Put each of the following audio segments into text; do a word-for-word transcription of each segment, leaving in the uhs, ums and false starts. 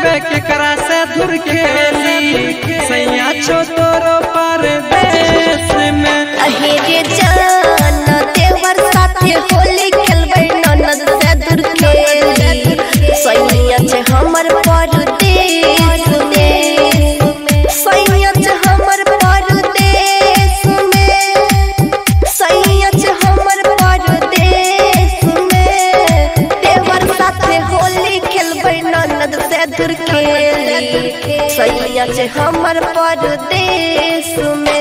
देखबे केकरा से दूर खेली सैया छो तोरो परदेश में। अहेरे जान देवर साथे होली खेलबै ननद से दूर खेली सैया छे हमर परदेश में। सैया छे हमर परदेश में। सैया छे हमर परदेश में। देवर साथे होली खेलबै ननद से दूर खेली सैया छे हमर परदेश में।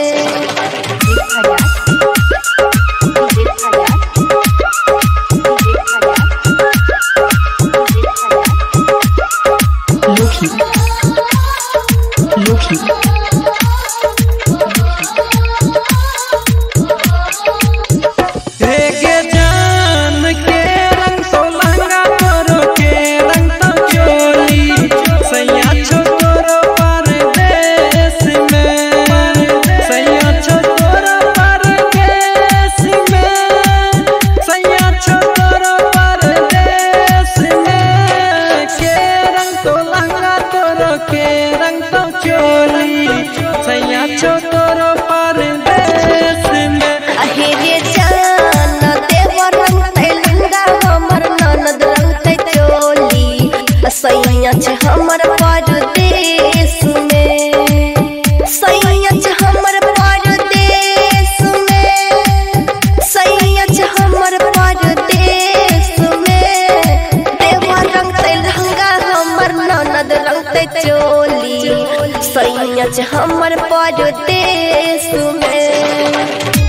अहेरे जान देवर रंगतै लहंगा हमर ननद रंगतै चोली सैया छे हमर परदेश में। सैया छे हमर परदेश में। सैया छे हमर परदेश में। देवर रंगतै लहंगा हमर ननद रंगतै चोली सैया छे हमर परदेश में।